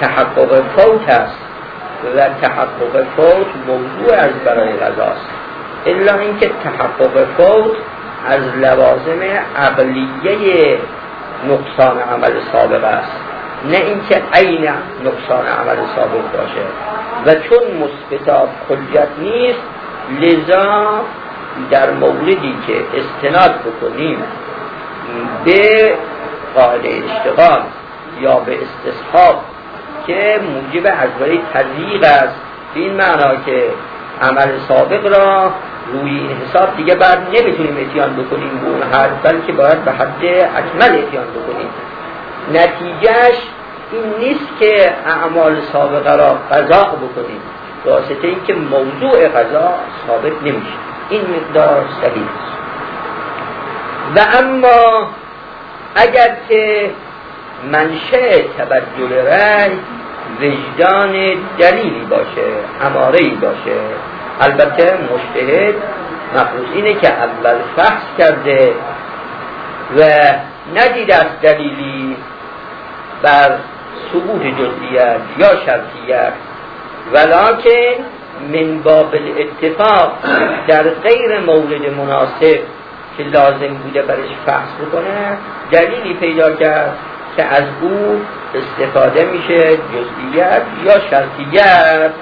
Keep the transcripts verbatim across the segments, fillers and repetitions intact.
تحقق فوت است و تحقق فوت موضوع از برای قضاست، الا اینکه تحقق فوت از لوازم عقلیه نقصان عمل سابق است، نه اینکه عین نقصان عمل سابق باشه. و چون مثبتات حجت نیست، لذا در موردی که استناد بکنیم به قاعده اشتغال یا به استصحاب که موجب اجباری تضییق است، به این معنا که عمل سابق را روی این حساب دیگه بعد نمیتونیم اتیان بکنیم به اون حد، بلکه باید به حد اکمل اتیان بکنیم. نتیجهش این نیست که اعمال سابقه را قضا بکنیم، واسطه این که موضوع قضا ثابت نمیشه. این مقدار صحیح است. و اما اگر که منشأ تبدل رأی وجدان دلیلی باشه، اماره‌ای باشه، البته مجتهد مفروض اینه که اول فحص کرده و ندیده از دلیلی بر ثبوت جزئیت یا شرطیت، ولکن من باب الاتفاق در غیر مورد مناسب که لازم بوده برش فحص بکنه دلیلی پیدا کرد که از او استفاده میشه جزئیت یا شرطیت،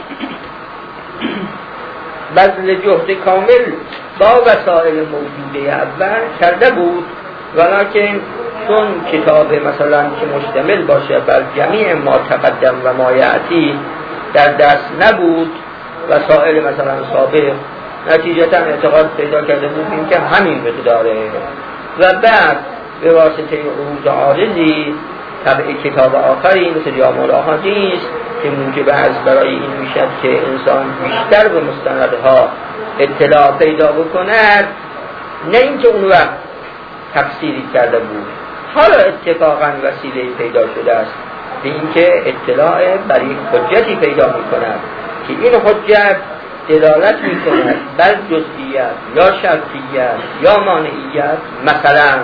بذل جهد کامل با وسایل موجوده اول کرده بود، ولکن چون کتاب مثلا که مشتمل باشه بر جمیع ما تقدم و ما یأتی در دست نبود، وسایل مثلا سابق، نتیجتا اعتقاد پیدا کرده بود این که همین مقداره و بعد به واسطه عروض عارضی طبع کتاب آخری مثل جامع الاحادیث که موجب از برای این میشد که انسان بیشتر به مستندها اطلاع پیدا بکند، نه اینکه اون وقت تفسیری کرده بود، حالا اتفاقا وسیله پیدا شده است به اینکه اطلاع بر یک حجتی پیدا میکند که این حجت دلالت میکند بر جزئیت یا شرطیت یا مانعیت. مثلا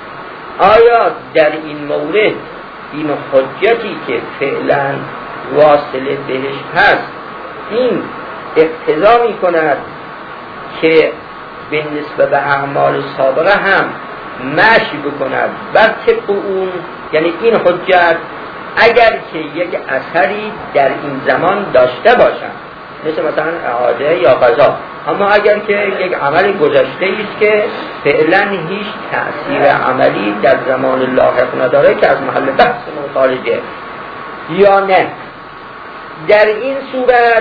آیا در این مورد این حجتی که فعلا واصله بهش هست این اقتضا میکند که به نسبت به اعمال سابقه هم مشی بکند بر طبق اون، یعنی این حجت اگر که یک اثری در این زمان داشته باشند مثل مثلا اعاده یا قضا، اما اگر که یک عمل گذشته است که فعلا هیچ تأثیر عملی در زمان لاحق نداره که از محل بحث خارجه یا نه، در این صورت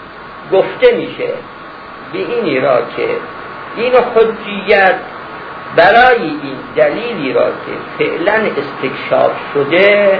گفته میشه به اینی را که این حجیت برای این دلیلی را که فعلا استکشاف شده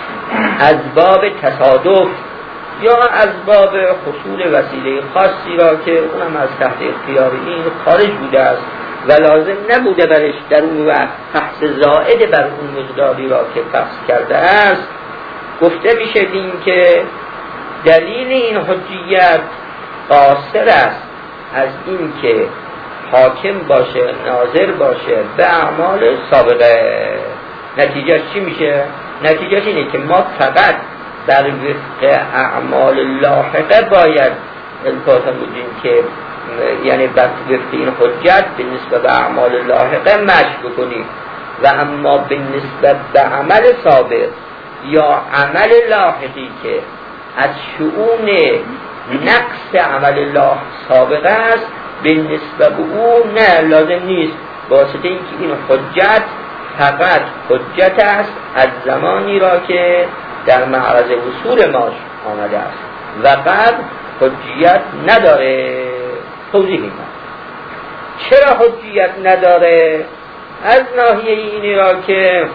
از باب تصادف یا از باب حصول وسیله خاصی را که اونم از تحت اختیار این خارج بوده است و لازم نبوده برش در اون وقت فحص زائد بر اون مقداری را که فحص کرده است، گفته میشه این که دلیل این حجیت قاصر است از این که حاکم باشه، ناظر باشه به اعمال سابقه. نتیجه چی میشه؟ نتیجه اینه که ما فقط در وفق اعمال لاحقه باید التفات بودیم که یعنی بر وفق این حجت به نسبت به اعمال لاحقه مشی بکنیم، و اما به نسبت به عمل سابق یا عمل لاحقی که از شؤون نقص عمل لاحق سابقه است به نسبت به او نه لازم نیست، واسطه اینکه این حجت فقط حجت است از زمانی را که در معرض وصول ماش آمده است و بعد حجیت نداره. توضیح میدم چرا حجیت نداره. از ناحیه اینی را که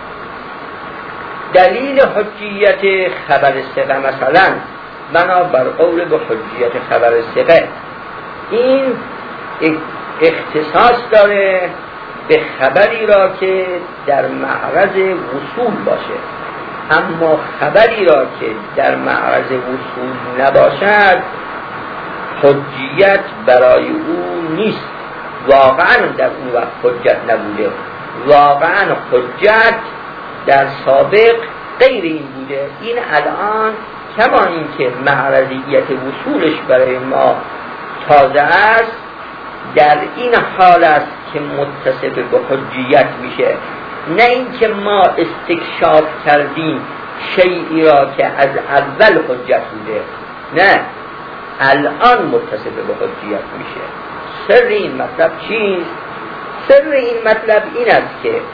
دلیل حجیت خبر ثقه مثلا بنا بر قول به حجیت خبر ثقه این اختصاص داره به خبری را که در معرض وصول باشه، اما خبری را که در معرض وصول نباشد حجیت برای او نیست. واقعا در اون وقت حجت نبوده، واقعا حجت در سابق غیر این بوده. این الان کما اینکه معرضیت وصولش برای ما تازه است، در این حال است که متصف به حجیت میشه، نه اینکه ما استکشاف کردیم شیئی را که از اول حجت بوده، نه الان متصف به حجیت میشه. سر این مطلب چیست؟ سر این مطلب این است که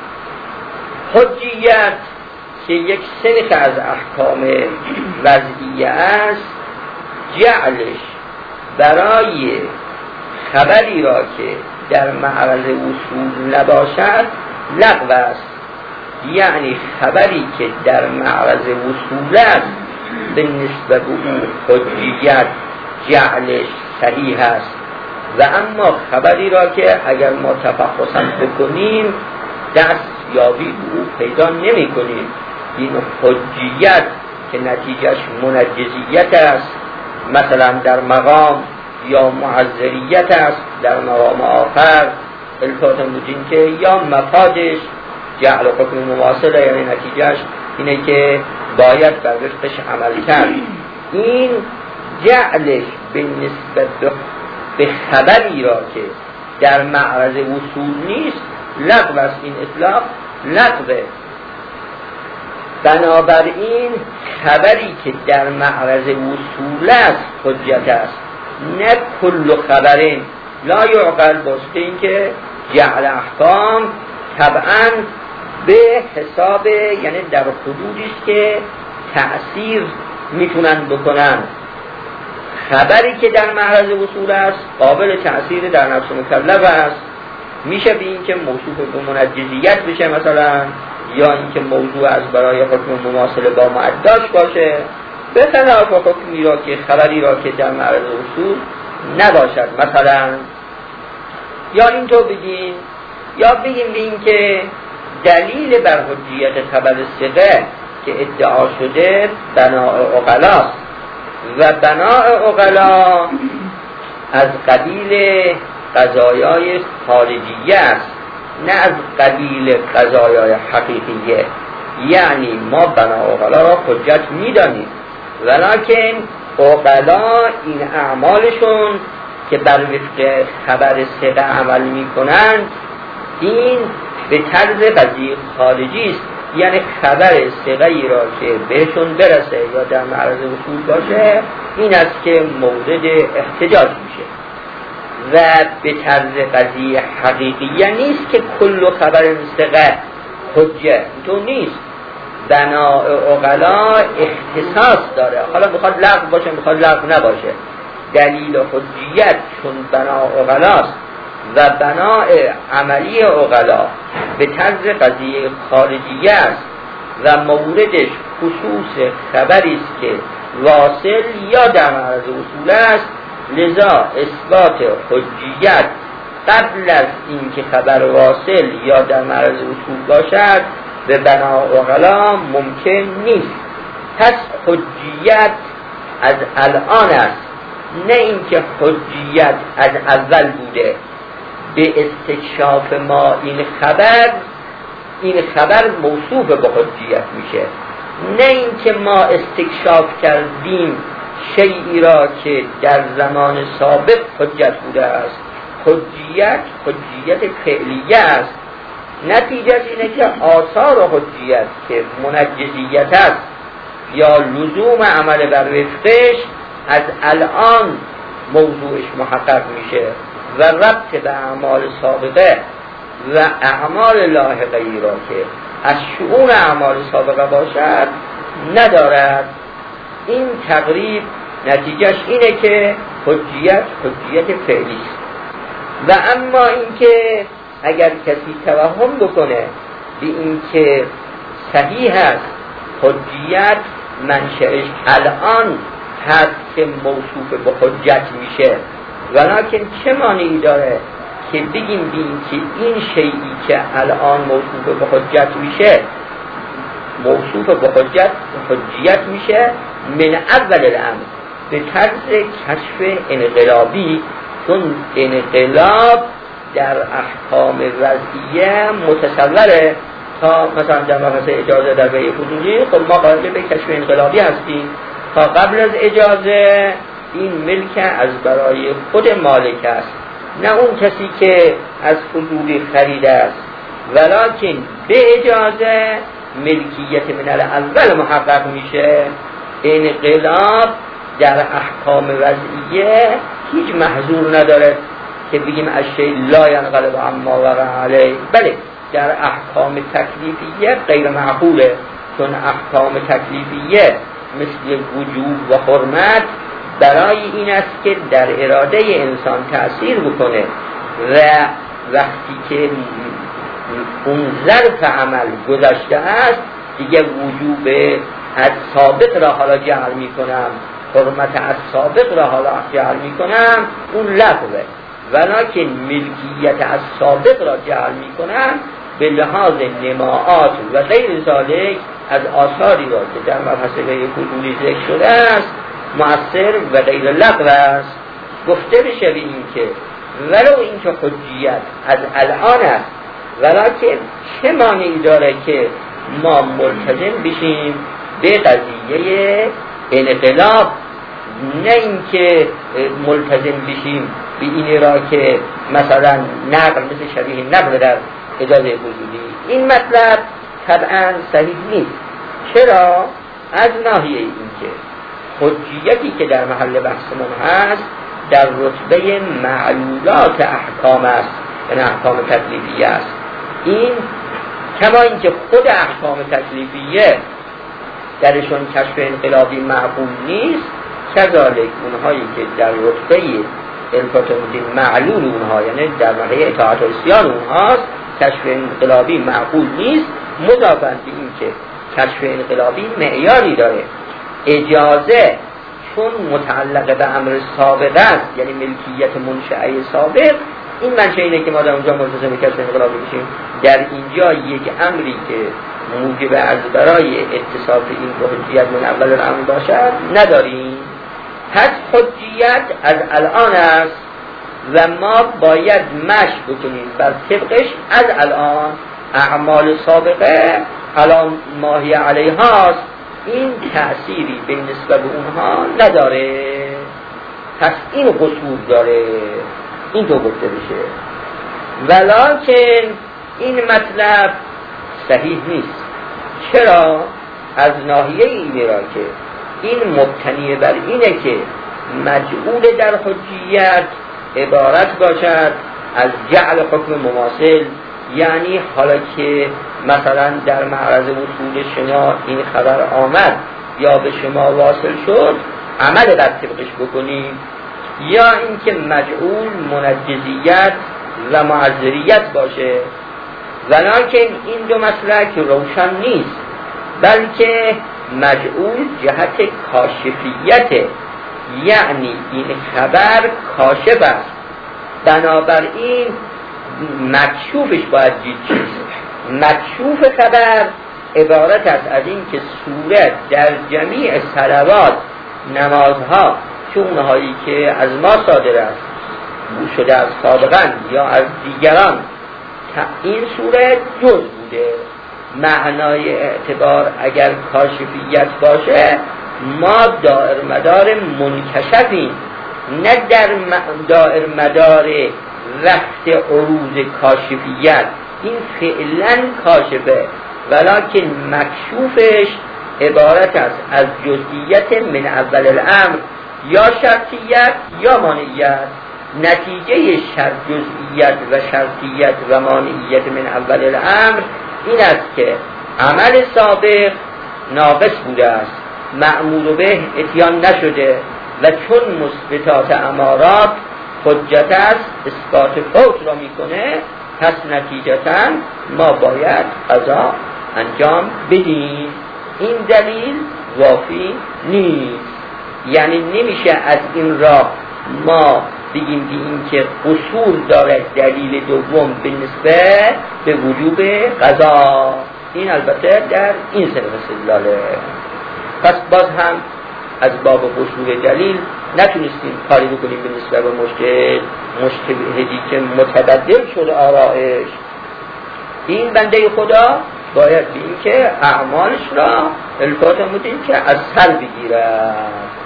حجیت که یک سنخ از احکام وضعیه است، جعلش برای خبری را که در معرض وصول نباشد لغو است. یعنی خبری که در معرض وصول است به نسبت به او حجیت جعلش صحیح است، و اما خبری را که اگر ما تفحص بکنیم دست یابی به او پیدا نمی کنیم، این حجیت که نتیجهش منجزیت است مثلا در مقام، یا معذریت است در مقام آخر، التفات بودین که یا مفادش جعل حکم مواصله، یعنی نتیجهش اینه که باید بر وفقش عمل کرد. این جعلش به نسبت به خبری را که در معرض وصول نیست لغو است. این اطلاق لغوه. بنابراین خبری که در معرض وصول است حجت است، نه کل خبرین لا یعقل. باسته این که جعل احکام طبعا به حساب، یعنی در حدودی است که تأثیر میتونن بکنن. خبری که در معرض وصول است قابل تأثیر در نفس مکلف است، میشه به این که موصوف به منجزیت بشه مثلا، یا اینکه موضوع از برای حکم مماثله با معداش باشه، به خلاف حکمی را که خبری را که در معرض وصول نباشد مثلا. یا اینطور بگیم، یا بگیم به این که دلیل بر حجیت خبر ثقه که ادعا شده بناء عقلاست، و بناء عقلا از قبیل قضایای خارجیه است، نه از قبیل قضایای حقیقیه. یعنی ما بناء عقلا را حجت میدانیم، ولکن عقلا این اعمالشون که بر وفق خبر ثقه عمل میکنند این به طرز قضیه خارجی است. یعنی خبر ثقه‌ای را که بهشون برسه یا در معرض وصول باشه این است که مورد احتجاج میشه، و به طرز قضیه حقیقیه نیست که کل خبر ثقه حجه. تو نیست. بناء عقلا اختصاص داره، حالا میخواد لغو باشه میخواد لغو نباشه. دلیل حجیت چون بناء عقلاست و بناء عملی عقلا به طرز قضیه خارجیه است و موردش خصوص خبری است که واصل یا در معرض وصول است، لذا اثبات حجیت قبل از اینکه خبر واصل یا در معرض وصول باشد به بناء عقلا ممکن نیست. پس حجیت از الان است، نه اینکه حجیت از اول بوده. به استکشاف ما این خبر این خبر موصوف به حجیت میشه، نه اینکه ما استکشاف کردیم شیئی را که در زمان سابق حجت بوده است. حجیت حجیت فعلیه است. نتیجه اینه که آثار حجیت که منجزیت است یا لزوم عمل بر وفقش از الان موضوعش محقق میشه، و ربط به اعمال سابقه و اعمال لاحقه ای را که از شؤون اعمال سابقه باشد ندارد. این تقریب نتیجهش اینه که حجیت حجیت فعلی است. و اما اینکه اگر کسی توهم بکنه به این که صحیح است حجیت منشأش الان هست که موصوف به حجت میشه، ولکن چه مانعی داره که بگیم بین که این شیئی که الان موصوف به حجت میشه موصوف به حجت حجیت میشه من اول الامر به طرز کشف انقلابی، چون انقلاب در احکام وضعیه متصوره تا مثلا در مبحث اجازه در بیع فضولی، خب ما قائل به کشف انقلابی هستیم. تا قبل از اجازه این ملک از برای خود مالک است، نه اون کسی که از فضولی خریده است. ولکن به اجازه ملکیت من الاول محقق میشه. انقلاب در احکام وضعیه هیچ محظور نداره که بگیم اشیاء لا ینقلب عما وقع علیه. بله در احکام تکلیفیه غیر معقوله، چون احکام تکلیفیه مثل وجوب و حرمت برای این است که در اراده انسان تأثیر بکنه و وقتی که اون ظرف عمل گذشته است دیگه وجوب از سابق را حالا جعل می کنم، حرمت از سابق را حالا جعل می کنم، اون لغوه. ولکن ملکیت از سابق را جعل می کنم به لحاظ نماعات و غیر ذالک از آثاری را که در مبحث غیر فضولی ذکر شده است مؤثر و غیر لغو است. گفته بشه به این که ولو اینکه حجیت از الان است، ولکن چه مانعی داره که ما ملتزم بشیم به قضیه انقلاب، نه اینکه ملتزم بشیم به این را که مثلا نقل مثل شبیه نقل در اجازه فضولی. این مطلب طبعا صحیح نیست. چرا؟ از ناحیه این که حجیتی که در محل بحثمون هست در رتبه معلولات احکام است، یعنی احکام تکلیفیه است. این کما اینکه خود احکام تکلیفیه درشون کشف انقلابی معقول نیست، کذالک اونهایی که در رتبه الفتمدین معلول اونها، یعنی در مرحله اطاعت و عصیان اونهاست، کشف انقلابی معقول نیست. مضافاً به این که کشف انقلابی معیاری داره. اجازه چون متعلق به امر سابق است، یعنی ملکیت منشأه سابق، این منشأ اینه که ما در اونجا ملتزم کشف انقلابی بشیم. در اینجا یک امری که موجب از برای اتصاف این با حجیت من اول الامر باشد نداریم. پس حجیت از الان است و ما باید مشی بکنیم بر طبقش از الان. اعمال سابقه الان ماهی علیهاست، این تأثیری به نسبت به اونها نداره. پس این قصور داره، این تو گفته بشه. ولکن این مطلب صحیح نیست. چرا؟ از ناحیه اینه را که این مبتنی بر اینه که مجعول در حجیت عبارت باشد از جعل حکم مماثل، یعنی حالا که مثلا در معرض وصول شما این خبر آمد یا به شما واصل شد عمل بر طبقش بکنیم، یا اینکه مجعول منجزیت و معذریت باشه. ولکن این دو مسلک روشن نیست، بلکه مجعول جهت کاشفیت، یعنی این خبر کاشف است، بنابراین مکشوفش باید دید. چیست مکشوف خبر؟ عبارت است از این که صورت در جمیع صلوات نمازها چونهایی که از ما صادر است بود شده از سابقا یا از دیگران، این صورت جز بوده. معنای اعتبار اگر کاشفیت باشه ما دائر مدار منکشفیم، نه در دائر مدار وقت عروض کاشفیت. این فعلا کاشفه، ولکن مکشوفش عبارت است از جزئیت من اول الامر، یا شرطیت یا مانعیت. نتیجه شرط جزئیت و شرطیت و مانعیت من اول الامر این است که عمل سابق ناقص بوده است، مأمور به اتیان نشده و چون مثبتات امارات حجت است اثبات فوت را میکنه، پس نتیجتا ما باید قضا انجام بدیم. این دلیل وافی نیست، یعنی نمیشه از این راه ما بگیم که این که قصور داره دلیل دوم به نسبت به وجوب قضا. این البته در این سنف استدلاله. پس باز هم از باب قصور دلیل نتونستیم کاری بکنیم به نسبت به مشکل مجتهدی که متبدل شده آرائش. این بنده خدا باید بین که اعمالش را التفات بودیم که از سر بگیرد،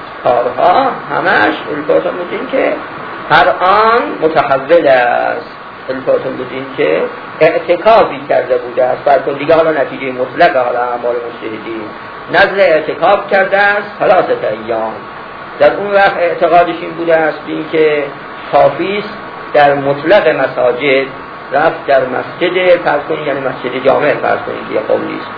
کارها همش التفات بودیم که هر آن متحول است، التفات بودیم که اعتکافی کرده بوده است، فرق دیگه حالا نتیجه مطلق حالا اعمال مجتهدین نزل اعتکاف کرده است ثلاثه ایام، در اون وقت اعتقادش این بوده است این که کافی است در مطلق مساجد رفت در مسجد فرض کنید، یعنی مسجد جامع فرض کنید که یه قولی است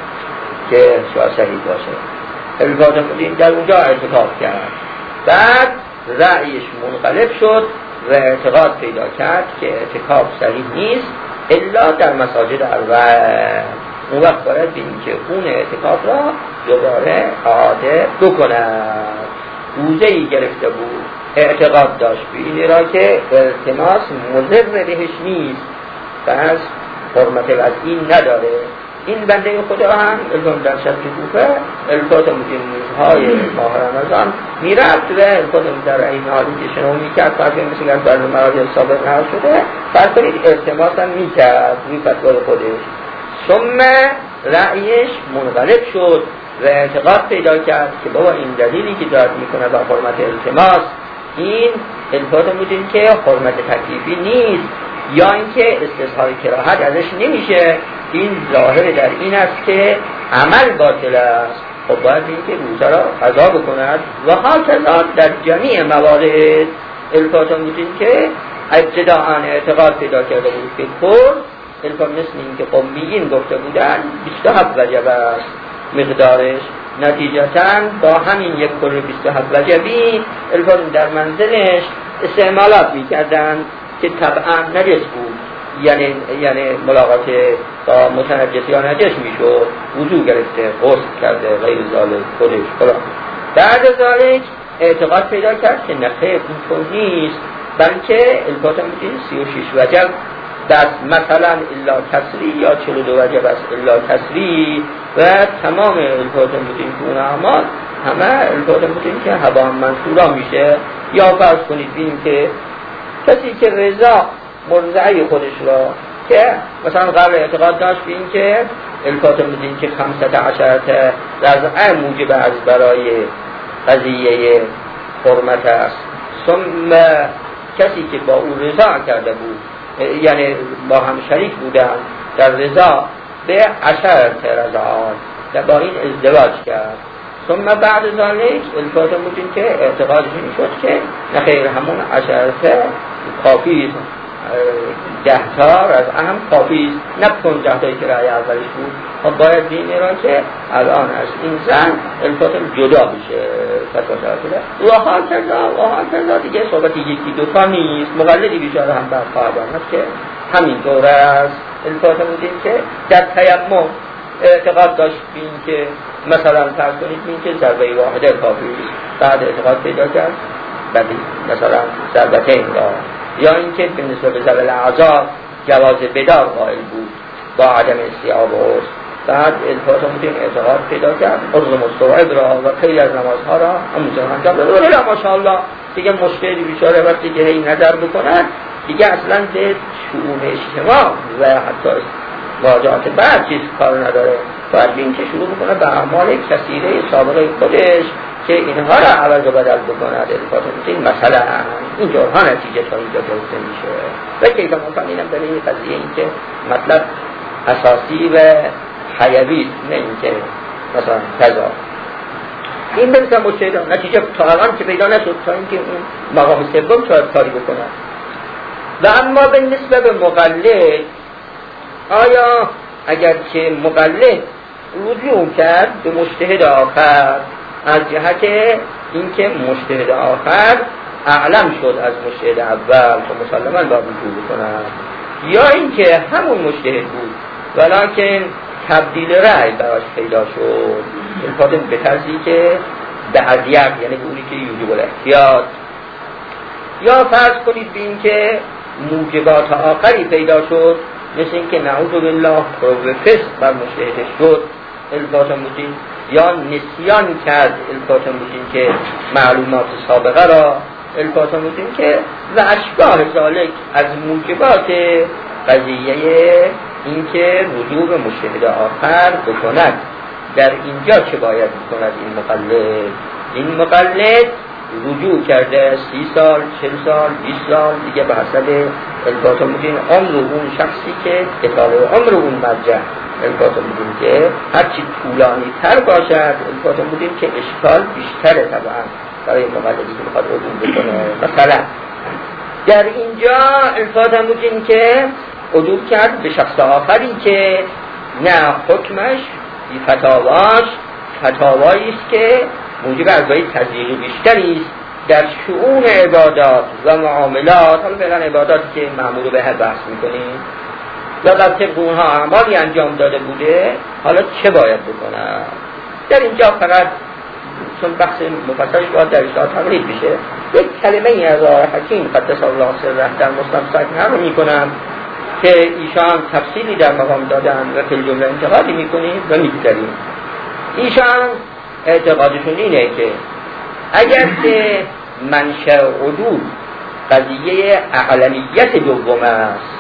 که شاید صحیح باشه، التفات بودیم در اونجا اعتکاف کرد، بعد رأیش منقلب شد و اعتقاد پیدا کرد که اعتکاف صحیح نیست الا در مساجد اربعه. اون وقت باید بینیم که اون اعتکاف را دوباره اعاده بکند. روزه‌ای گرفته بود، اعتقاد داشت به این را که التماس مضر بهش نیست، پس حرمت وضعی نداره. این بنده خدا هم الان در شب کوفه التفات بودیم روزهای ماه رمضان میرفت و التفات در این حالی که شنو میکرد فرض کنید مثل از برای مراجع سابق نهار شده فرض کنید التماس هم میکرد روی فتوای خودش، ثم رأیش منقلب شد و اعتقاد پیدا کرد که بابا این دلیلی که داد میکنه با حرمت التماس این التفات بودیم که حرمت تکلیفی نیست یا اینکه استصحاب کراهت ازش نمیشه، این ظاهر در این است که عمل باطل است، خب باید این که روزه را قضا بکند و هاکذا در جمیع موارد التفات بودیم که ابتداءً اعتقاد پیدا کرده بود که کل التفات مثل این که قمیین گفته بودن بیست و هفت وجب است مقدارش، نتیجتاً با همین یک کل بیست و هفت وجبی التفات در منزلش استعمالات میکردن که طبعا نجس بود، یعنی یعنی ملاقات با متنجس یا نجس میشد، وضو گرفته، غسل کرده، غیر ذالک خودش فلان. بعد از ذالک اعتقاد پیدا کرد که نخیر این طور نیست، بلکه التفات میگیم سی و شش وجب دست مثلا الا کسری یا چهل و دو وجب است الا کسری و تمام التفات میگیم که اون اعمال همه التفات میگیم که هبا منصورا میشه. یا فرض کنید ببینیم که کسی که رضا مرضعی خودش را که مثلا قبل اعتقاد داشت به این که التفات میدین که خمسة عشرة رضعه موجب از برای قضیه حرمت است، ثم کسی که با او رضا کرده بود یعنی با هم شریک بودن در رضا به عشرة رضعات و با این ازدواج کرد، ثم بعد ذلك التفات میدین که اعتقادش این شد که نخیر همون عشرة کافی ده تا از اهم کافی نه پونزده تایی که رأی اولش بود. خب باید دین را که الان از این زن التفات جدا بشه فتوا شده و ها کذا و ها کذا دیگه صحبت یکی دو تا نیست، مقلدی بیچاره هم بر خواهدان هست که همین طور است. التفات بودیم که در تیمم اعتقاد داشت بین که مثلا فرض کنید بین که ضربه واحده کافی بعد اعتقاد پیدا کرد بعدی مثلا ضربتین را، یا اینکه به نسبت به ضرب الاعضاء جواز بدار قائل بود با عدم استیعاب عرض، بعد التفات بودیم اعتقاد پیدا کرد عرض مستوعب را و خیلی از نمازها را همونجا انجام داد. ولی ماشاءالله دیگه مشکلی بیچاره وقتی که هی نظر بکنن دیگه اصلا به شؤون اجتماع و حتی واجهات بعد چیز کار نداره، باید این که شروع بکنه به اعمال کثیره سابقه خودش که اینها را عوض و بدل بکنه. التفات این مثلا این جورها نتیجه تا اینجا گرفته میشه و که ایتا مطمئن اینم برای این قضیه این که مطلب اساسی و حیوی نه این که مثلا تضا این بنظر مجتهدان نتیجه تا الان که پیدا نشد تا اینکه اون مقام سوم شاید کاری بکنه. و اما به نسبت به مقلد، آیا اگر که مقلد رجوع کرد به مجتهد آخر از جهت اینکه مجتهد آخر اعلم شد از مجتهد اول که مسلمان با رجوع بکند، یا اینکه همون مجتهد بود ولکن تبدیل رأی براش پیدا شد التفات به طرزی که به اذیت یعنی به اونی که یوجب الاحتیاط، یا فرض کنید به این که موجبات آخری پیدا شد مثل این که نعوذ بالله قرب فسق بر مجتهد شد التفات بودیم، یا نسیان کرد التفات بودیم که معلومات سابقه را التفات بودیم که و اشباه ذالک از موجبات قضیه اینکه رجوع به مجتهد آخر بکند. در اینجا چه باید بکند این مقلد؟ این مقلد رجوع کرده سی سال، چل سال، بیست سال دیگه به حسب الباطا میدین عمر اون شخصی که اطاله عمر اون مرجع الباطا میدین که هرچی طولانی تر باشد الباطا میدین که اشکال بیشتره طبعا برای مقلدی که میخواد رجوع بکنه. مثلا در اینجا الباطا میدین که رجوع کرد به شخص آخری که نه حکمش بی فتاواش فتاوایی است که موجب ارزای تضییق بیشتری است در شؤون عبادات و معاملات. حالا فعلا عباداتی که معمول به هر بحث میکنیم یا در طبق اونها اعمالی انجام داده بوده، حالا چه باید بکنم؟ در اینجا فقط چون بحث مفصلش باید در اشتها تقلید بشه یک کلمه ای از آقای حکیم قدس الله سره در مسلم سکنه رو میکنم که ایشان تفصیلی در مقام دادن و کل جمله انتقادی میکنیم و میگذاریم. ایشان اعتقادشون اینه که اگر که منشأ عدول قضیه اعلمیت دوم است،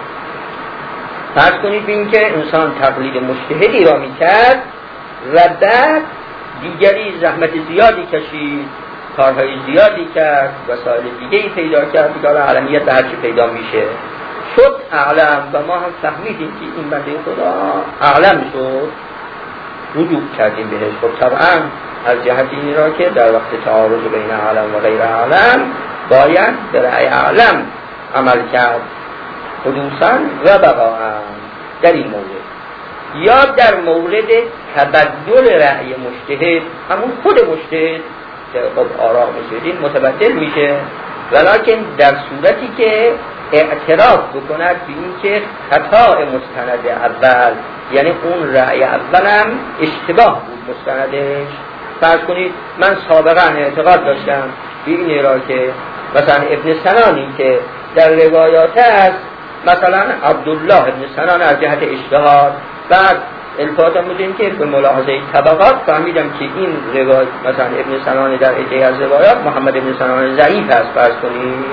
فرض کنید بین که انسان تقلید مجتهدی را میکرد و بعد دیگری زحمت زیادی کشید، کارهای زیادی کرد، وسایل دیگری پیدا کرد، دیگر اعلمیت به هرچی پیدا میشه شد اعلم و ما هم فهمیدیم که این بنده خدا اعلم شد، رجوع کردیم بهش. خب طبعا از جهت این را که در وقت تعارض بین اعلم و غیر اعلم باید در اعلم عمل کرد خصوصا و بقاء در این مورد. یا در مورد تبدل رأی مجتهد، همون خود مجتهد که خب آراء مجتهدین متبدل میشه، ولکن در صورتی که اعتراف بکند به این که خطا مستند اول، یعنی اون رأی اولم اشتباه بود مستندش. فرض کنید من سابقا اعتقاد داشتم به این را که مثلا ابن سنانی که در روایات است، مثلا عبدالله ابن سنان از جهت اجتهاد، بعد الفاظم بودیم که به ملاحظه طبقات فهمیدم که این روایت مثلا ابن سنان در عده از روایات محمد ابن سنان ضعیف است. فرض کنید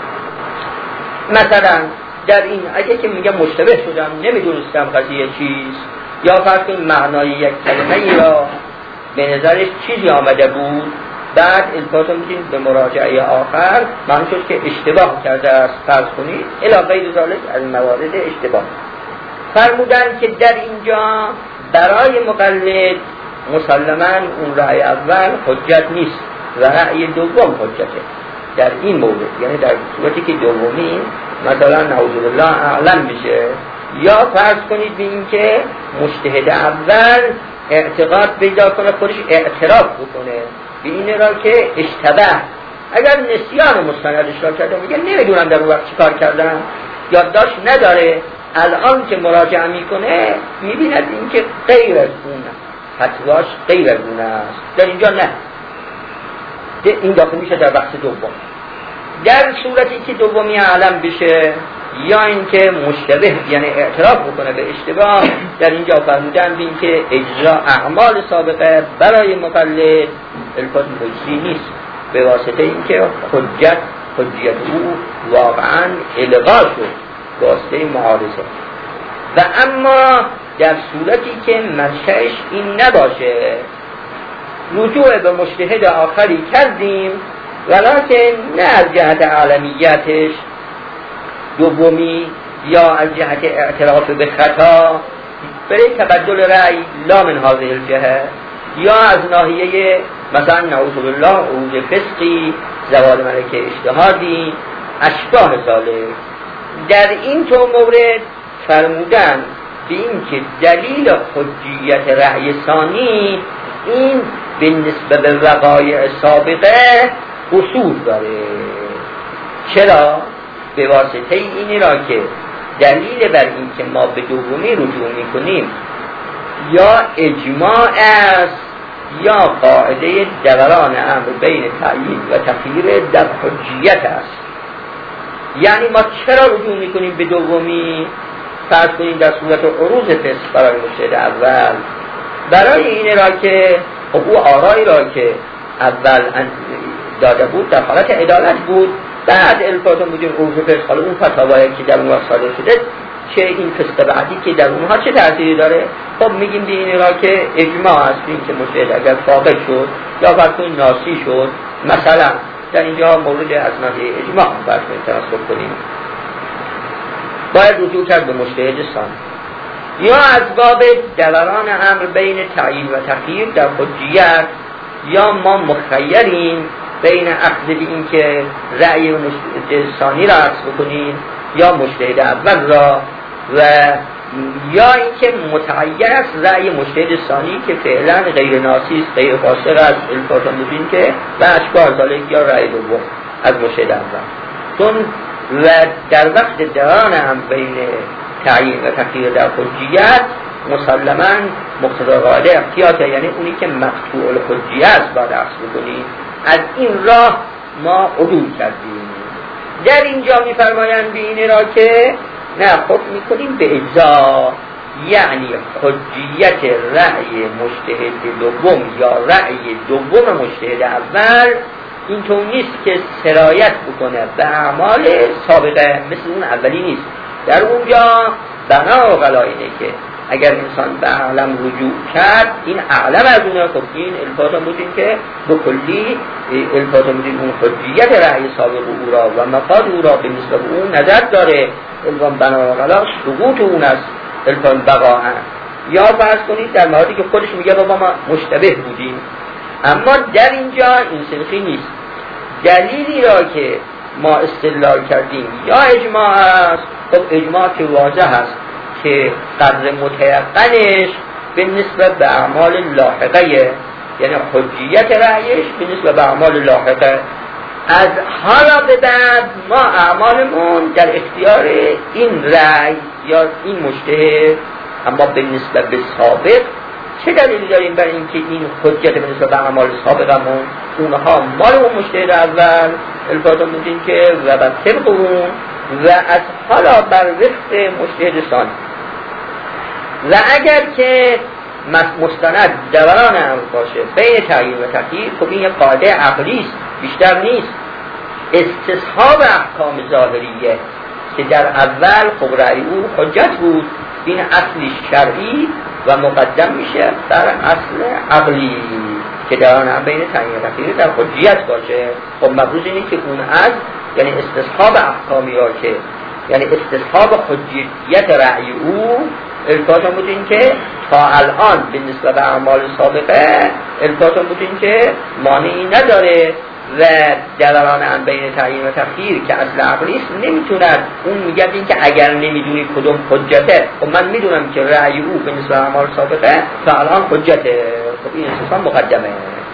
مثلا در این اگه که میگم مشتبه شدم نمیدونستم قضیه چیست، یا فرض کنید معنای یک کلمه ای را به نظرش چیزی آمده بود، بعد الفاظم بودیم به مراجعه آخر معنی شد که اشتباه کرده است. فرض کنید الی غیر ذلک از موارد اشتباه. فرمودن که در اینجا برای مقلد مسلماً اون رأی اول حجت نیست و رأی دوم حجته در این مورد، یعنی در صورتی که دومی مثلا نعوذ بالله اعلم بشه، یا فرض کنید به این که مجتهد اول اعتقاد پیدا کنه، خودش اعتراف بکنه به این را که اشتباه، اگر نسیان مستندش را کرده میگه نمیدونم در اون وقت چی کار کردم، یادداشت نداره، الان که مراجعه میکنه میبیند این که غیر از اون فتواش غیر از اون است. در اینجا نه، این داخل میشه در بحث دوم. در صورتی که دومی علم بشه یا اینکه مشتبه یعنی اعتراف بکنه به اشتباه، در اینجا فرمودن بین که اجرا اعمال سابقه برای مقلد الفاظ مجزی نیست، به واسطه اینکه حجت حجیت او واقعا الغا شد به واسطه معارضه. و اما در صورتی که منشأش این نباشه، رجوع به مجتهد آخری کردیم ولکن نه از جهت عالمیتش دومی یا از جهت اعتراف به خطا برای تبدل رأی لا من هذه الجهه، یا از ناحیه مثلا نعوذ بالله عروض فسقی، زوال ملکه اجتهادی، اشباه ذالک. در این تو مورد فرمودن به این که دلیل حجیت رأی ثانی این به نسبت به وقایع سابقه قصور داره. چرا؟ به واسطه اینی را که دلیل بر این که ما به دومی رجوع میکنیم یا اجماع است یا قاعده دوران امر بین تعیین و تخییر در حجیت است. یعنی ما چرا رجوع میکنیم به دومی؟ فرض کنیم در صورت عروض فسق برای مجتهد اول، برای این را که او آرایی را که اول داده بود در حالت عدالت بود، بعد الفاظ بودیم عروض فسق، حالا اون فتاوایی که در اون وقت صادر شده چه این فسق بعدی که در اونها چه تأثیری داره؟ خب میگیم به این را که اجماع است این که مجتهد اگر فاقد شد یا فرض ناسی شد، مثلا در اینجا مورد از ناحیه اجماع فرض کنیم کنیم باید رجوع کرد به مجتهد ثانی. یا از باب دوران امر بین تعیین و تخییر در حجیت، یا ما مخیریم بین اخذ به این که رأی مجتهد ثانی را عکس بکنیم یا مجتهد اول را، و یا اینکه متعین است رأی مجتهد ثانی که فعلا غیر ناسی است، غیر فاسق است، الفاظ مبین که و اشکال ذالک، یا رأی دوم از مجتهد اول. چون و در وقت دوران هم بین تعیین و تخییر در حجیت مسلماً مقتضا قاعده احتیاطه، یعنی اونی که مقطوع الحجیه است باید عکس بکنیم. از این راه ما عدول کردیم. در اینجا می‌فرمایند به این را که نه حکم می‌کنیم به اجزا، یعنی حجیت رأی مجتهد دوم یا رأی دوم مجتهد اول اینطور نیست که سرایت بکنه به اعمال سابقه، مثل اون اولی نیست. در اونجا بنا و غلا اینه که اگر انسان به اعلم رجوع کرد، این اعلم از اونه، خب این الفاظ بودیم که بکلی الفاظ بودیم اون حجیت رأی سابق او را و مفاد او را به مثل اون نظر داره. الفاظ بنا و غلا سقوط اون است، الفاظ بقاء. یا فرض کنید در موردی که خودش میگه بابا ما مشتبه بودیم، اما در اینجا این سنخی نیست. دلیلی را که ما استدلال کردیم یا اجماع است، خب اجماع که واضح است که قدر متیقنش به نسبت به اعمال لاحقه، یعنی حجیت رأیش به نسبت به اعمال لاحقه. از حالا به بعد ما اعمالمون در اختیار این رأی یا این مجتهد، اما به نسبت به سابق چه دلیلی داریم برای اینکه این حجت به نسبت به اعمال سابقمون اونها مال اون مجتهد اول الفاظ بودیم که و بر طبق اون و از حالا بر وفق مجتهد ثانی. و اگر که مستند دوران امر باشه بین تعیین و تخییر، خب این یه قاعده عقلی است، بیشتر نیست. استصحاب احکام ظاهریه که در اول خب رأی او حجت بود، این اصلی شرعی و مقدم میشه در اصل عقلی که دوران امر بین تعیین و تخییر در حجیت باشه. خب مبروز اینه که اون از یعنی استصحاب احکامی ها که یعنی استصحاب حجیت رأی او الفاظ بودین که تا الان به نسبت به اعمال سابقه الفاظ بودین که مانعی نداره و دوران امر بین تعیین و تخییر که اصل عقلی است نمیتونن. اون میگه این که اگر نمیدونی کدوم حجته، خب من میدونم که رأی او به نسبت به اعمال سابقه تا الان حجته، خب این اساسا مقدمه.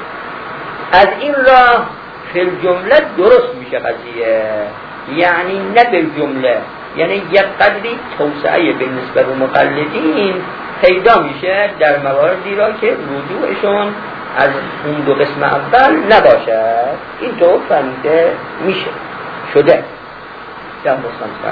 از این راه فی الجمله درست میشه قضیه، یعنی نه بالجمله، یعنی یک قدری توسعه به نسبت به مقلدین پیدا میشه در مواردی را که رجوعشون از اون دو قسم اول نباشد. این طور فهمیده میشه شده در مستنصر،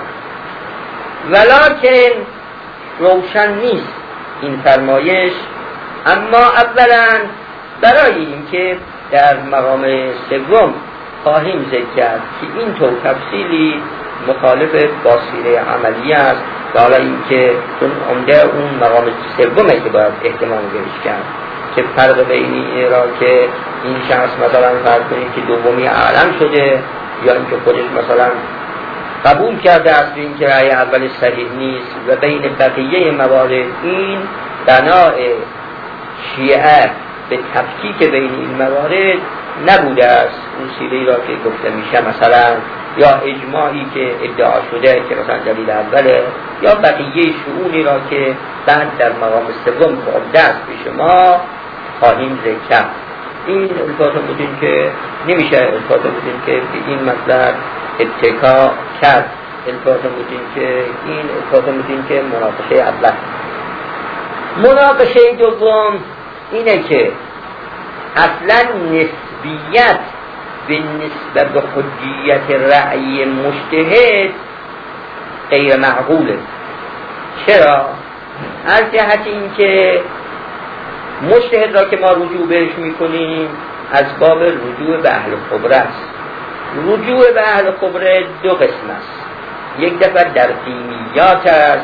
ولکن روشن نیست این فرمایش. اما اولا برای اینکه در مقام سوم خواهیم ذکر کرد که این طور تفصیلی مخالف با سیره عملی است، و حالا اینکه چون عمده اون مقام سومه که باید احتمال بهش کرد که فرق بین این را که این شخص مثلا فرض کنید که دومی اعلم شده یا اینکه خودش مثلا قبول کرده است این که رأی اول صحیح نیست، و بین بقیه موارد این بناء شیعه به تفکیک بین این موارد نبوده است. اون سیره را که گفته میشه مثلا یا اجماعی که ادعا شده که مثلا دلیل اوله، یا بقیه شؤونی را که بعد در مقام سوم عمده است به شما خواهیم ذکر. این الفاظ بودیم که نمیشه الفاظ بودیم که به این مطلب اتکا کرد. الفاظ بودیم که این الفاظ بودیم که مناقشه اول. مناقشه دوم اینه که اصلا نسبیت به نسبت به حجیت رأی مجتهد غیر معقوله. چرا؟ از جهت اینکه مجتهد را که ما رجوع بهش میکنیم از باب رجوع به اهل خبره است. رجوع به اهل خبره دو قسم است. یک دفعه در دینیات است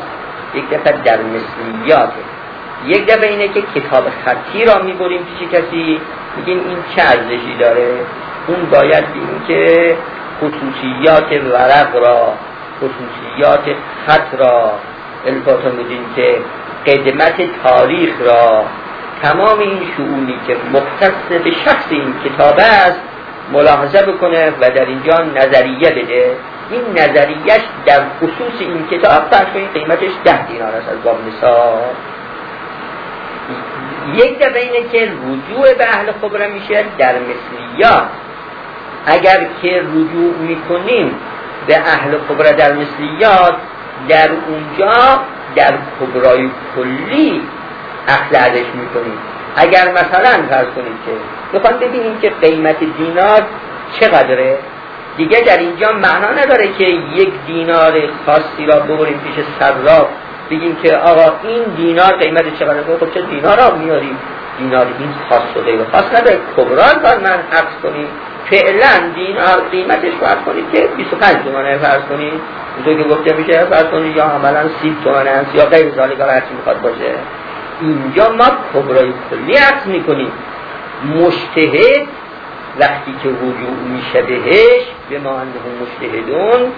یک دفعه در مثلیاته. یک دفعه اینه که کتاب خطی را میبریم پیش کسی میگیم این چه ارزشی داره، اون باید ببینیم که خصوصیات ورق را، خصوصیات خط را، البته میدیم که قدمت تاریخ را، تمام این شؤونی که مختص به شخص این کتاب است ملاحظه بکنه و در اینجا نظریه بده. این نظریهش در خصوص این کتاب فرض کنید قیمتش ده دینار است از باب مثال. یک دفعه اینه که رجوع به اهل خبره میشه در مثلیات. اگر که رجوع میکنیم به اهل خبره در مثلیات، در اونجا در کبرای کلی اخذ ازش میکنیم. اگر مثلا فرض کنید که بخوام ببینیم که قیمت دینار چقدره، دیگه در اینجا معنا نداره که یک دینار خاصی را ببریم پیش صراف بگیم که آقا این دینار قیمت چقدره. خب چه دینار را میاریم؟ دینار این خاص و غیر خاص نداره، کبرا باید من عکس کنیم. فعلا دینار قیمتش فرض کنید که بیست و پنج تومانه فرض کنید، اونطور که گفته میشه فرض کنید، یا عملا سی تومانه است یا غیر ذالک هر چی میخواد باشه. اینجا ما کبرای کلی عکس میکنیم. مجتهد وقتی که رجوع میشه بهش به ما انده مجتهدون،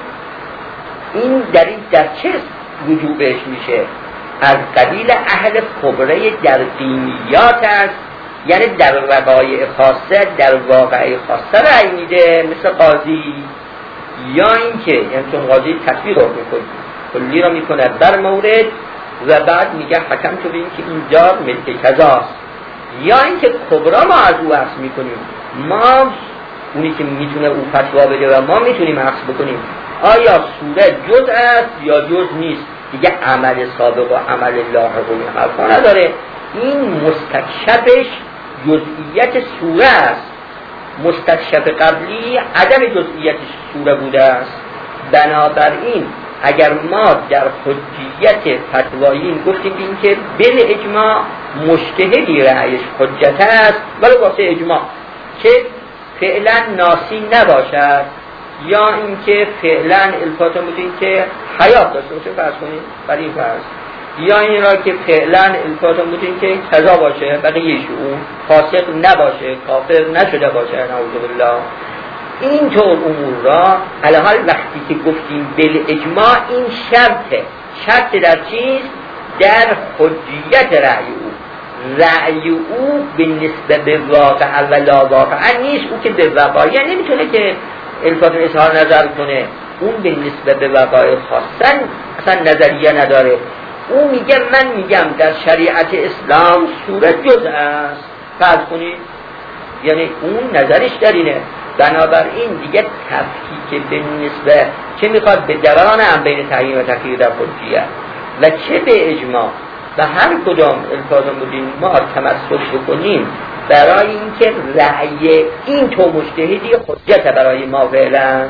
این در این در چه رجوع بهش میشه؟ از قبیل اهل خبره در دینیات است، یعنی در وقایع خاصه، در واقعه خاصه رأی میده مثل قاضی، یا اینکه یعنی چون قاضی تطبیق رو میکنه کلی رو میکنه در مورد و بعد میگه حکم تو ببین که اینجا ملک کذاست، یا اینکه کبرا ما از او عکس میکنیم. ما اونی که میتونه او فتوا بده و ما میتونیم عکس بکنیم آیا سوره جز است یا جز نیست. دیگه عمل سابق و عمل لاحق و حرفا نداره. این مستکشفش جزئیت سوره است، مستکشف قبلی عدم جزئیت سوره بوده است. بنابراین اگر ما در حجیت فتوایی گفتیم این که بل اجماع مجتهدی رأیش حجت است ولی واسه اجماع که فعلا ناسی نباشد، یا اینکه فعلا الفاظ بودین که حیات داشته باشه فرض کنید برای فرض، یا این را که فعلا الفاظ بودین که کذا باشه بقیه شؤون فاسق نباشه، کافر نشده باشه نعوذ بالله. این طور امور را الحال وقتی که گفتیم بل اجماع این شرطه. شرط در چیست؟ در حجیت رأی او. رأی او به نسبت به واقع و لا واقع نیست. او که به واقع یعنی نمیتونه که الفاظ اظهار نظر کنه، اون به نسبت به واقع خاصن اصلا نظریه نداره. او میگه من میگم در شریعت اسلام صورت جز است فرض کنید، یعنی اون نظرش در اینه. بنابراین دیگه تفکیک به نسبت چه میخواد به دران هم بین تعیین و تخییر در حجیت و چه به اجماع و هر کدام الفاظ بودیم ما تمسک بکنیم برای اینکه رأی این تو مجتهدی حجت برای ما فعلا.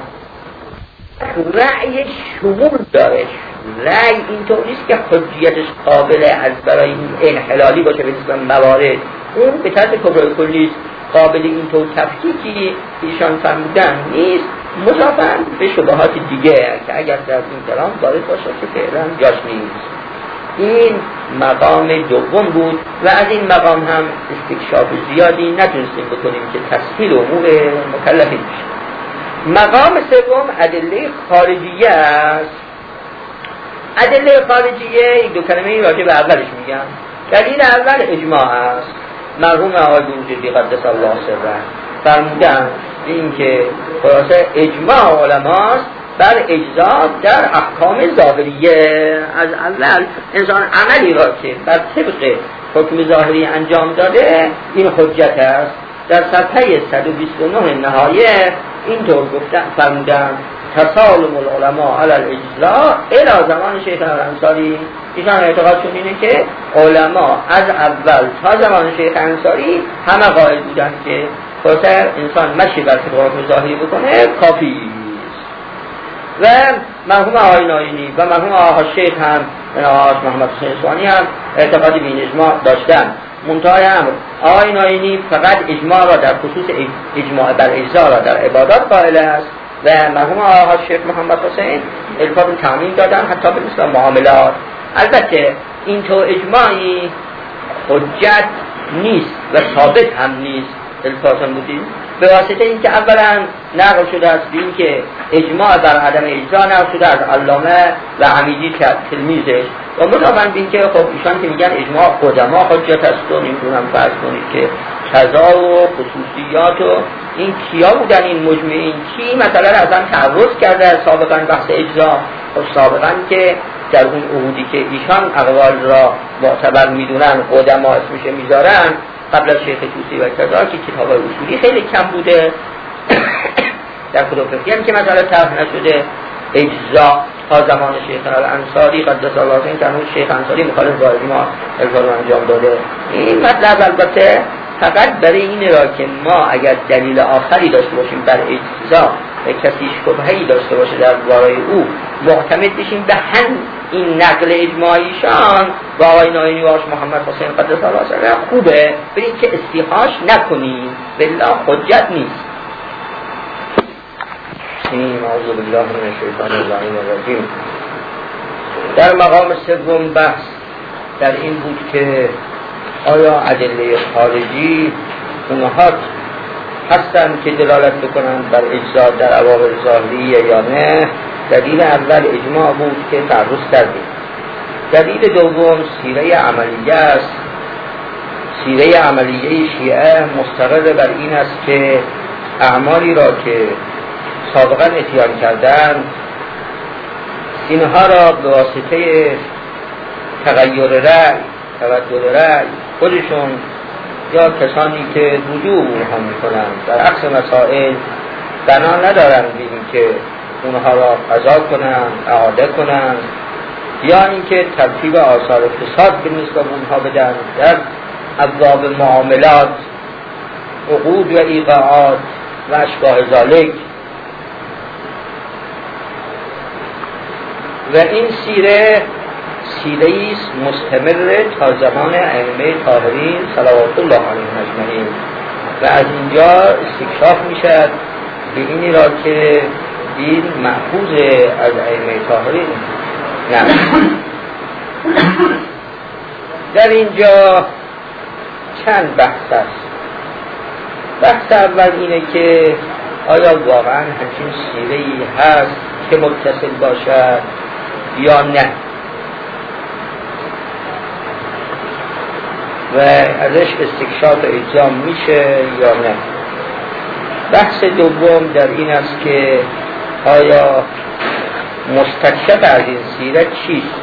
رأی شمول داره، رأی اینطور نیست که حجیتش قابل از برای این انحلالی باشه به نسبت موارد، اون به طرز کبرای کلی قابل اینطور تفکیکی ایشان فرمودن نیست، مضافاً به شبهات دیگه که اگر در این کلام وارد باشه که فعلا جاش نیست. این مقام دوم بود و از این مقام هم استکشاف زیادی نتونستیم بکنیم که تسهیل امور مکلفین میشه. مقام سوم ادله خارجیه است. ادله خارجیه دو کلمه راجع به اولش میگم. دلیل اول اجماع است. مرحوم آقای بروجردی قدس الله سره فرمودن این که خلاصه اجماع علماست بر اجزا در احکام ظاهریه. از اول انسان عملی را که بر طبق حکم ظاهری انجام داده این حجت است. در صفحه صد و بیست و نه نهایه اینطور گفتن فرمودن تسالم العلماء علی الاجزاء الی زمان شیخ الانصاری. ایشان اعتقادشون اینه که علما از اول تا زمان شیخ انصاری همه قائل بودن که خلاصه انسان مشی بر طبق حکم ظاهری بکنه کافی است. و مرحوم آقای ناینی و مرحوم آقای شیخ هم آقای محمد حسین اصفهانی هم اعتقادی به این اجماع داشتن. منتهای امر آقای ناینی فقط اجماع را در خصوص اجماع بر اجزا را در عبادات قائل است و مرحوم آقای شیخ محمد حسین الفاظ تعمیم دادن حتی به مثل معاملات. البته این تو اجماعی حجت نیست و ثابت هم نیست. الفاظم بودیم به واسطه اینکه اولا نقل شده است به اینکه اجماع بر عدم اجزا نقل شده از علامه و حمیدی تلمیذش و مضافاً به اینکه خب ایشان که میگن اجماع قدما حجت است و نمیدونم فرض کنید که قضا و خصوصیات و این کیا بودن این مجمعین، کی مثلا اصلا تعرض کرده سابقا بحث اجزا و سابقا که در اون عهودی که ایشان اقوال را معتبر میدونن قدما اسمش میذارن قبل از شیخ توسی و کذا که کتاب اصولی خیلی کم بوده در کتب فقهی هم که مثلا طرح نشده اجزا تا زمان شیخ الانصاری قدس الله سره که اون شیخ انصاری مخالف با ما الزام انجام داده. این مطلب البته فقط برای این را که ما اگر دلیل آخری داشته باشیم بر اجزا و کسی شبهه‌ای داشته باشه در باره او معتمد بشیم به هم این نقل اجماعیشان با آقای ناینی و آش محمد حسین قدس الله سره خوبه، برید که استیحاش نکنیم بالله حجت نیست. این اعوذ بالله من الشیطان الرجیم. در مقام سوم بحث در این بود که آیا ادله خارجی اونها هستن که دلالت بکنن بر اجزا در عوامل ظاهریه یا نه؟ دلیل اول اجماع بود که تعرض کردیم. دلیل دوم سیره عملیه است. سیره عملیه شیعه مستقر بر این است که اعمالی را که سابقا اتیان کردن اینها را به واسطه تغییر رأی تبدل رأی خودشون یا کسانی که رجوع اونها میکنن در عکس مسائل بنا ندارن به این که اونها را قضا کنن اعاده کنن یا اینکه ترتیب آثار فساد به نسبت اونها بدن در ابواب معاملات عقود و ایقاعات و اشباه ذالک. و این سیره سیره است مستمر تا زمان ائمه طاهرین صلوات الله علیهم اجمعین و از اینجا استکشاف میشد به اینی را که این محفوظ از ائمه طاهرین. نه در اینجا چند بحث است. بحث اول اینه که آیا واقعا همچین سیره‌ای هست که متصل باشد یا نه و ازش استکشاف اجزام میشه یا نه. بحث دوم در این است که آیا مستکشف از این سیره چیست؟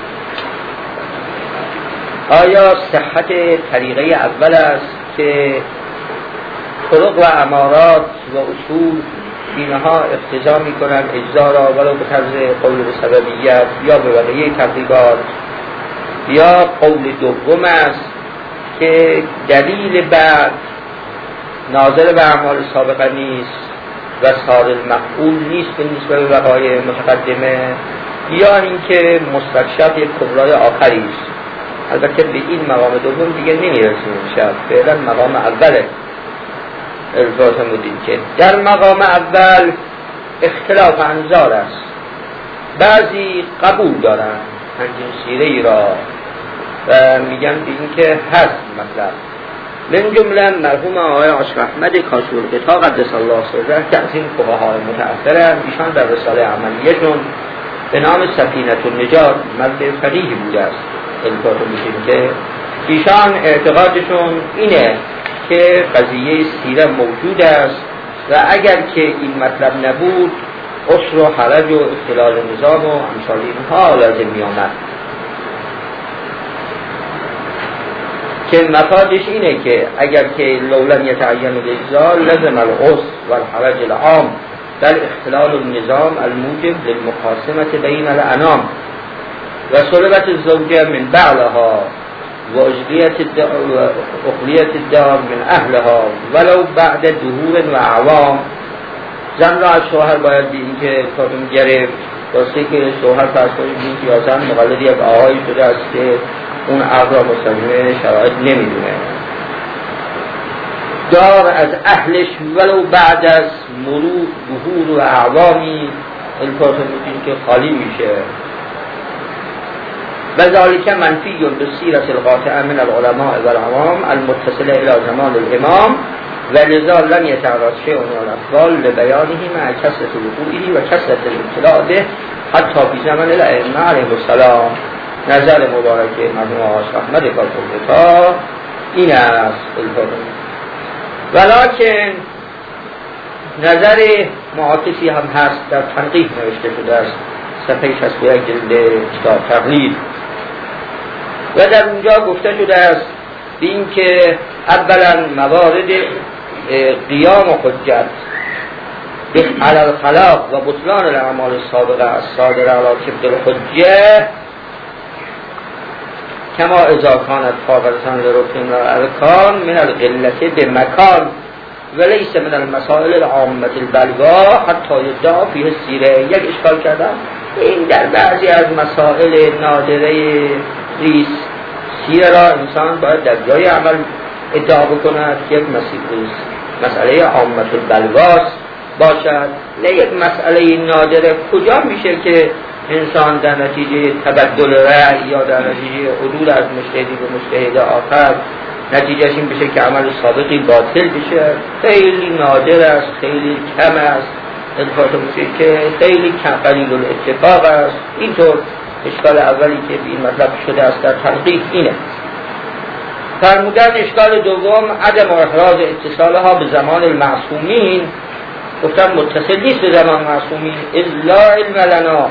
آیا صحت طریقه اول است که طرق و امارات و اصول اینها اقتضا می کنند اجزا را ولو به طرز قول به سببیت یا به وقیه تبلیغات، یا قول دوم است که دلیل بعد ناظر به اعمال سابقه نیست و صار المفعول نیست به نسبت به وقایع متقدمه، یا اینکه مستکشف یک کبرای آخری است. البته به این مقام دوم دیگه نمیرسیم شد، فعلا مقام اوله. الفاظم بودیم که در مقام اول اختلاف انظار است. بعضی قبول دارن همچین سیره ای را و میگن به این که هست مطلب. من جمله مرحوم آقای عاشق احمد کاشف الغطا قدس الله سره که از این فقهای متأخرن، ایشان در رساله عملیه‌شون به نام سفینه النجات مرد فقیهی بوده است. الفاظم بودیم که ایشان اعتقادشون اینه که قضیه سیره موجود است و اگر که این مطلب نبود عسر و حرج و اختلال نظام و امثال اینها لازم می آمد. که مفادش اینه که اگر که لولن یتعین الاجزا لازم العسر و الحرج العام در اختلال النظام الموجب للمقاسمة بین الانام و صلبت الزوجه من بعلها و اجلیت الدار من اهلها ولو بعد دهور و اعوام. زن را از شوهر باید بین که کارم گرفت واسه که شوهر فرسایی بین که یا زن مقلد یک آقایی شده است که اون عقل را مستقیمه شرایط نمیدونه، دار از اهلش ولو بعد از مرور دهور و اعوامی الفاظ میدین که خالی میشه. و ذالک منفی به سیرت القاطع من العلماء و العوام المتصل الى زمان الامام و لذا لم یتعرض شیء من الافضال لبیانه مع کثرت وقوعه و کثرت الاطلاع به حتی فی زمان الائمه علیهم السلام. نظر مبارک مرحوم آقا احمد کاکوتا این است. ولکن نظر معاکسی هم هست، در تنقیح نوشته شده است، صفحه شصت و یک جلد کتاب تقلید، و در اونجا گفته شده است به این که اولا موارد قیام و حجت علی الخلاق و بطلان الاعمال السابقه از صادر علی کبد الحجه کما اذا کانت فاقدة لرکن و ارکان من القلة بمکان ولیس من المسائل العامة البلغا حتی یدعا فیه السیره. یک اشکال کردم این در بعضی از مسائل نادره ریس سیره را انسان باید در جای عمل ادعا بکند که یک مسئله عامة البلغاست باشد، نه یک مسئله نادره. کجا میشه که انسان در نتیجه تبدل رأی یا در نتیجه عدول از مجتهدی به مجتهد آخر نتیجهش این بشه که عمل سابقی باطل بشه؟ خیلی نادر است، خیلی کم است. التفات میشه که خیلی کم قلیل الاتفاق است. اینطور اشکال اولی که به این مطلب شده است در تنقیح اینه. فرمودن اشکال دوم عدم احراز اتصالها به زمان المعصومین. گفتم متصل نیست به زمان معصومین. اذ لا علم لنا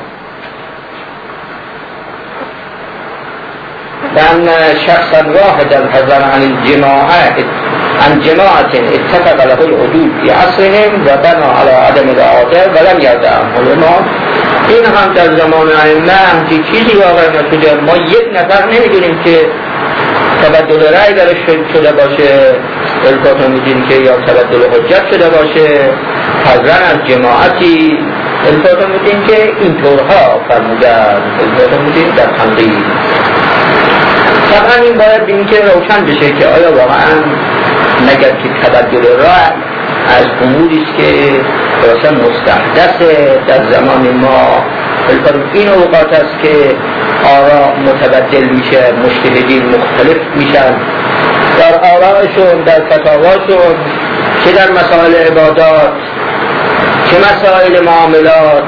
لأن شخصا واحدا حذر عن الجماعة عن جماعة اتفق له العدول في عصرهم و بنا على عدم العادة ولم يردعهم الامام. این هم در زمان ائمه همچین چیزی واقع نشده. ما یک نفر نمیدونیم که تبدل رأی درش شده باشه، الکات میدیم که یا تبدل حجت شده باشه، حذرن از جماعتی الکات میدیم که اینطورها فرمودن، الکات میدیم در تنقیح. طبعا این باید بینیم که روشن بشه که آیا واقعا نگر که تبدل رأی از اموری است که واسه مستحدثه در زمان ما. این اوقات است که آراء متبدل میشه، مجتهدین مختلف میشن در آرائشون، در فتاواشون، چه در مسائل عبادات، چه مسائل معاملات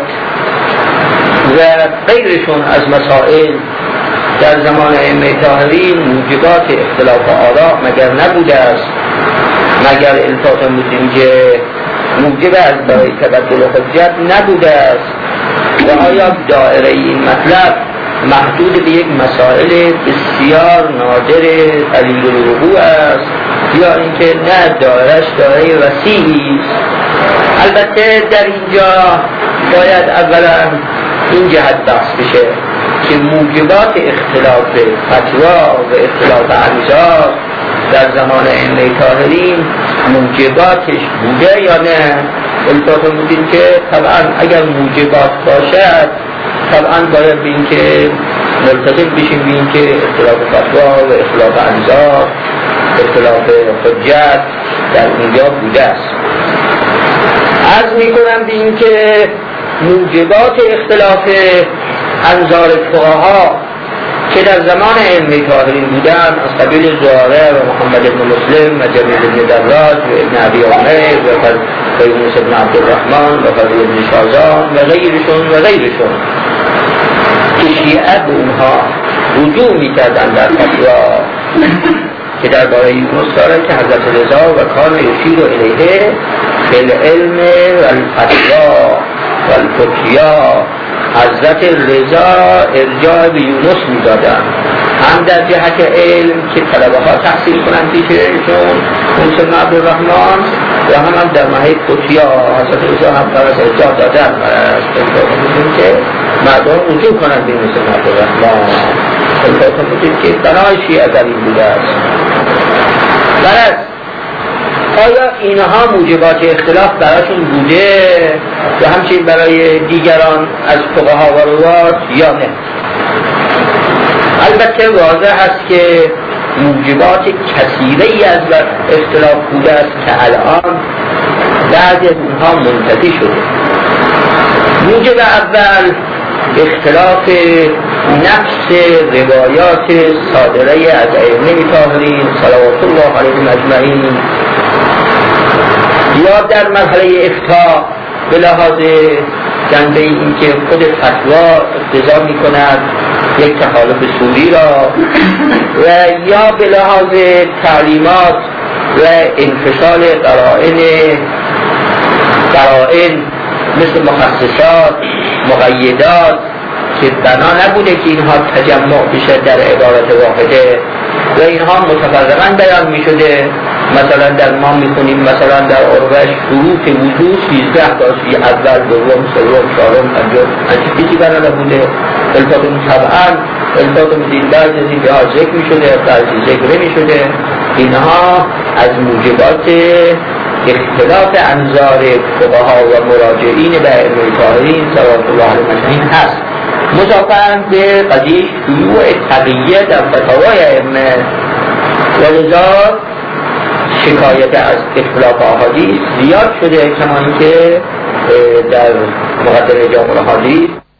و غیرشون از مسائل. در زمان ائمه طاهرین موجبات اختلاف آراء مگر نبوده است، مگر التفات می‌کنیم که موجب از برای تبدل حجت نبوده است. و آیا دائره این مطلب محدود به یک مسائل بسیار نادر قلیل الوقوع است یا اینکه نه دائرش دائره وسیعی است؟ البته در اینجا باید اولا این جهت بحث بشه که موجبات اختلاف فتوا و اختلاف انظار در زمان ائمه طاهرین موجباتش بوده یا نه. البته بودیم که طبعا اگر موجبات باشد طبعا باید بین که ملتزم بشیم بین که اختلاف فتوا و اختلاف انظار، اختلاف حجت در اینجا بوده است. عرض میکنم بین که موجبات اختلاف انظار فقها که در زمان ائمه طاهرین بودن از قبیل زهره و محمد بن مسلم و جمیل بن دراج و ابن ابی عمر و یونس بن عبدالرحمن و فضل بن شازان و غیرشون و غیرشون که شیعه به اونها رجوع میکردن در فتوا که در باره یونس داره که حضرت رضا و کان یشیر الیه فی العلم و الفتوا و الفتیا. حضرت رضا ارجاع به یونس میدادن، هم در جهت علم که طلبه ها تحصیل کنند پیششون یونس بن عبدالرحمن و هم, هم در محیط فتیا حضرت رضا هم فرض ارجاع دادن و از بودیم که مردم رجوع کنند به یونس بن عبدالرحمن. البته بودیم که بنای شیعه در این بوده است. برد آیا اینها موجبات اختلاف براشون بوده و همچنین برای دیگران از فقها و روات یا نه؟ البته واضح است که موجبات کثیری از اختلاف بوده است که الان بعضی از اونها منتفی شده. موجب اول اختلاف نفس روایات صادره از ائمه طاهرین صلوات الله علیهم اجمعین، یا در مرحله افتاء به لحاظ جنبه این که خود فتوا اقتضا می کند یک تخالف سوری را، و یا به لحاظ تعلیمات و انفصال قرائن قرائن مثل مخصصات، مقیدات که بنا نبوده که اینها تجمع بشه در عبارت واحده و اینها متفرقاً بیان می شده. مثلا در ما میخونیم مثلا در اروش شروط وضو سیزده تاست، اول، دوم، سوم، چهارم، پنجم، هیچ چیزی بنا نبوده. الفاظ طبعا الفاظ مدین بعضی از این ها ذکر میشده، بعضی ذکر نمیشده. اینها از موجبات اختلاف انظار فقها و مراجعین به ائمه طاهرین صلوات الله علیهم اجمعین هست. مضافاً به قضیه شیوع تقیه در فتاوای ائمه و لذا شکایت از اختلاف احادیث زیاد شده، کما اینکه در مقدمه جامع الاحادیث